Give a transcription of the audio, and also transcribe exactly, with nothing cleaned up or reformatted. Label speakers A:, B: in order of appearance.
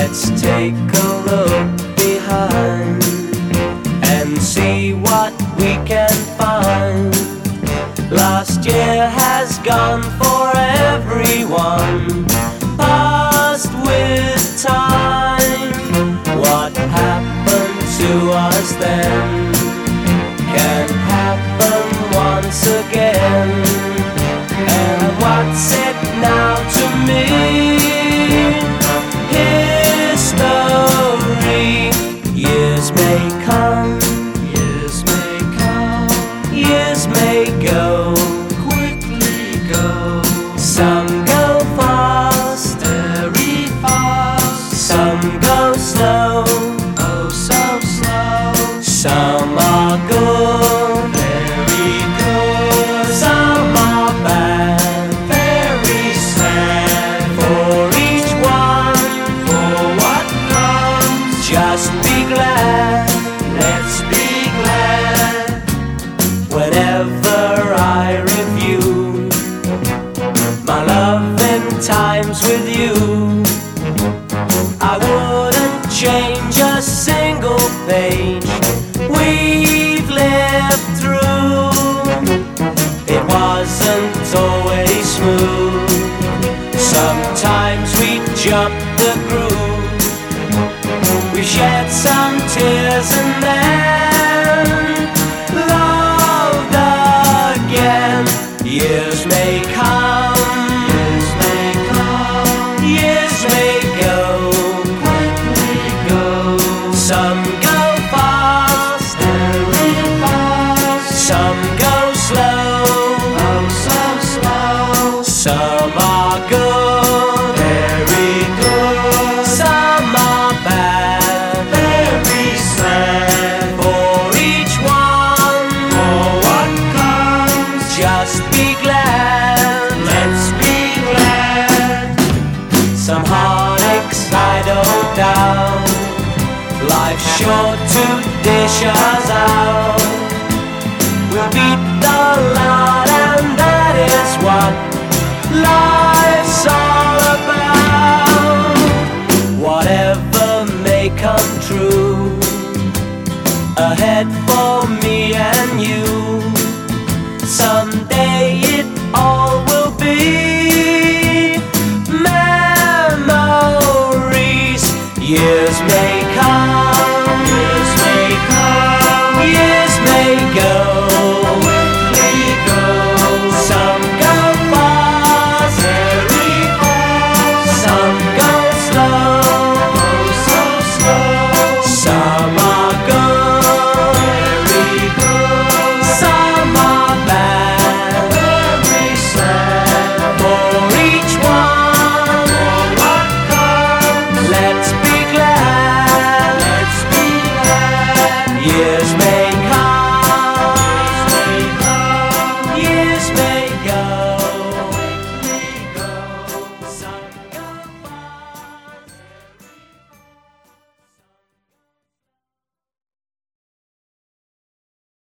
A: Let's take a look behind and see what we can find. Last year has gone for everyone, past with time. What happened to us then can happen once again. And what's it now to me? History. Years may come,
B: Years may come,
A: years may go,
B: quickly go,
A: some go fast,
B: very fast,
A: some go slow,
B: oh so slow.
A: some are good,
B: Very good,
A: some are bad,
B: very sad.
A: for each one.
B: For what comes,
A: Just be glad
B: let's be glad.
A: whenever I review my loving times with you. I wouldn't change a single page we've lived through. It wasn't always smooth. Sometimes we jumped the groove. We shed some tears and then loved again. Years may come,
B: Years may come,
A: years may go,
B: quickly go,
A: some go fast,
B: very fast,
A: some go slow,
B: oh so slow.
A: some are good,
B: Very good,
A: some are bad,
B: very sad.
A: for each one.
B: For what comes,
A: Just be glad,
B: let's be glad.
A: some heartaches I don't doubt. Life's sure to dish us out. We'll beat the lot, and that is what life